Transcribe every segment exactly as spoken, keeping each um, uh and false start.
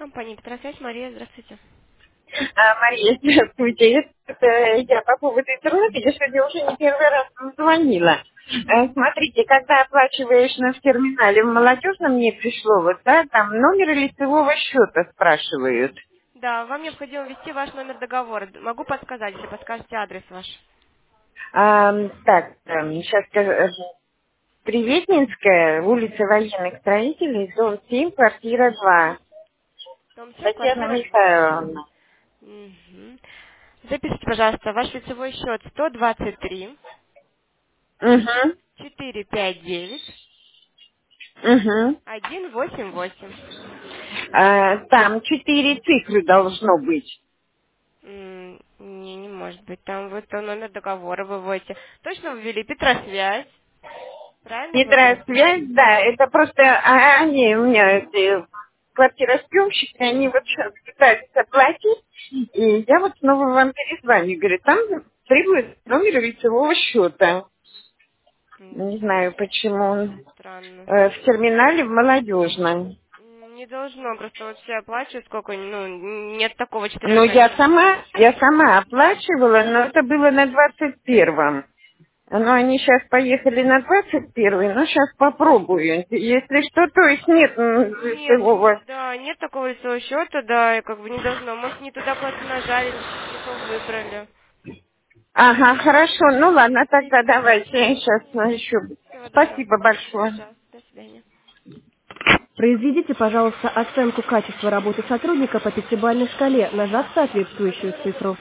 Компания Петросвязь, Мария, здравствуйте. А, Мария, здравствуйте. Это я по поводу интернета. Я сегодня уже не первый раз вам звонила. Э, Смотрите, когда оплачиваешь на в терминале в молодежном, мне пришло вот, да, там номер лицевого счета спрашивают. Да, вам необходимо ввести ваш номер договора. Могу подсказать, если подскажете адрес ваш. А, так, сейчас скажу. Приветнинская, улица военных строителей, дом семь, квартира два. Дом семь, Татьяна квартира... Михайловна. Мгм. Запишите, пожалуйста, ваш лицевой счет сто двадцать три Угу, четыреста пятьдесят девять угу. сто восемьдесят восемь. А, там четыре цифры должно быть. М, Не, не может быть. Там вот номер договора выводите. Точно ввели Петросвязь. Правильно вводили? Гидросвязь, да, это просто, а, они у меня эти квартиросъемщики, они вот сейчас пытаются платить, и я вот снова вам перезвоню, говорю, там требует номер лицевого счета. М, Не знаю, почему он Странно. э, в терминале в молодежном. М, Не должно, просто вот все оплачивают сколько, ну, нет такого Но я четырехзначного. сама, я сама оплачивала, но это было на двадцать первом. Ну, они сейчас поехали на двадцать первый, но сейчас попробую. Если что, то есть нет м, Нет, н- лицевого. да, нет такого лицевого счета, да, и как бы не должно. Может, не туда просто нажали, не то выбрали. Ага, хорошо. Ну ладно, тогда давайте я сейчас ищу. Всего доброго. Спасибо большое. Пожалуйста, до свидания. Произведите, пожалуйста, оценку качества работы сотрудника по пятибалльной шкале, нажав соответствующую цифру.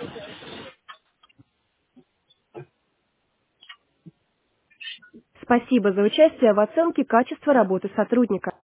Спасибо за участие в оценке качества работы сотрудника.